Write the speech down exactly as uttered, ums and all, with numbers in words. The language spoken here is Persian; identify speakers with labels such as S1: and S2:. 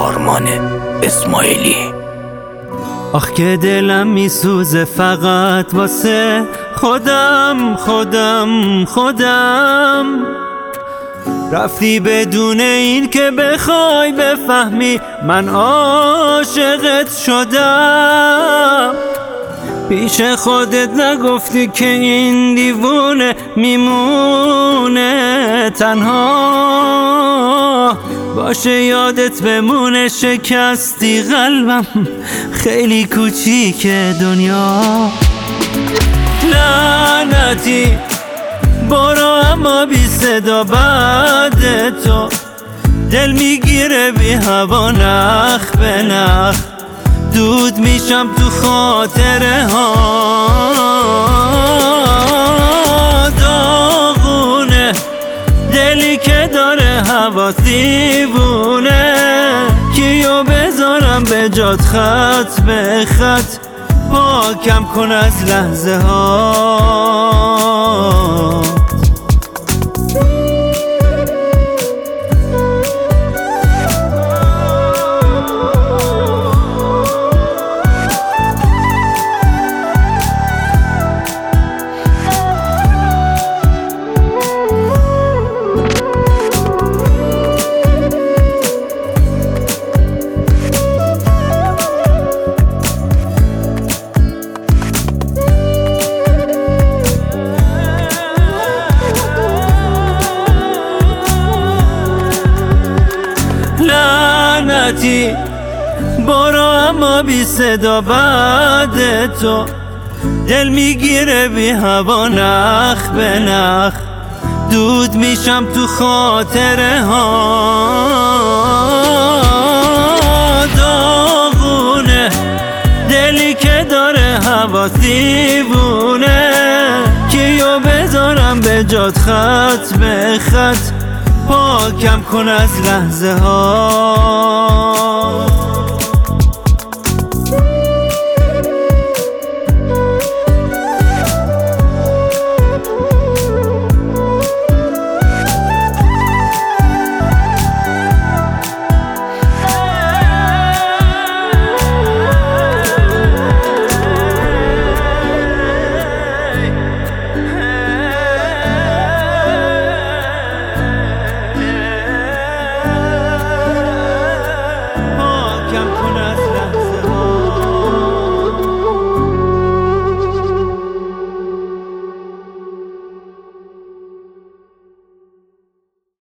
S1: آرمان اسماعیلی.
S2: آخ که دلم میسوزه فقط واسه خودم خودم خودم. رفتی بدون این که بخوای بفهمی من عاشقت شدم. پیش خودت نگفتی که این دیوونه میمونه تنها. باشه یادت بمونه شکستی قلبم خیلی کوچیکه دنیا. لعنتی برو اما بی صدا بعد تو دل میگیره بی هوا نخ به نخ. دود میشم تو خاطره ها داغونه. دلی که داره هوا دیوونه. کیو بذارم به جات خط به خط پاکم کن از لحظه ها. لعنتی برو اما بی صدا بعد تو دل میگیره بی هوا نخ به نخ. دود میشم تو خاطره ها داغونه. دلی که داره هوا دیوونه. کیو بذارم به جات خط به خط پاکم کن از لحظه ها.